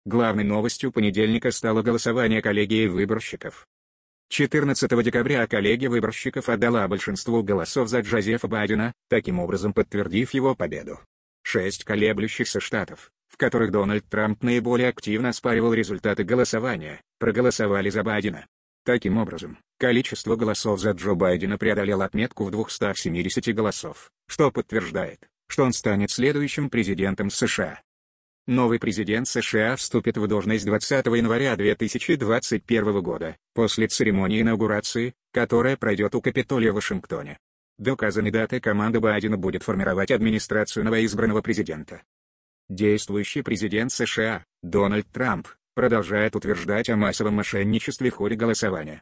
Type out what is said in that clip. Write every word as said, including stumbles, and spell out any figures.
Главной новостью понедельника стало голосование коллегии выборщиков. четырнадцатого декабря коллегия выборщиков отдала большинство голосов за Джозефа Байдена, таким образом подтвердив его победу. Шесть колеблющихся штатов, в которых Дональд Трамп наиболее активно оспаривал результаты голосования, проголосовали за Байдена. Таким образом, количество голосов за Джо Байдена преодолело отметку в двухстах семидесяти голосов, что подтверждает, что он станет следующим президентом США. Новый президент США вступит в должность двадцатого января две тысячи двадцать первого года, после церемонии инаугурации, которая пройдет у Капитолия в Вашингтоне. До указанной даты команда Байдена будет формировать администрацию новоизбранного президента. Действующий президент США, Дональд Трамп, продолжает утверждать о массовом мошенничестве в ходе голосования.